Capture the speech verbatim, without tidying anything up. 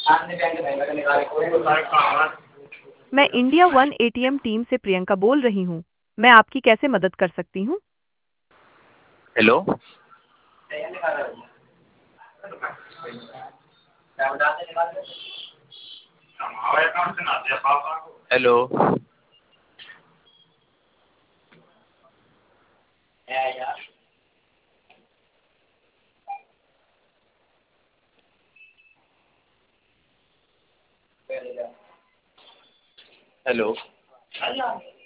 मैं India one ATM team से प्रियंका बोल रही हूँ। मैं आपकी कैसे मदद कर सकती हूँ? हेलो। हेलो। हेलो।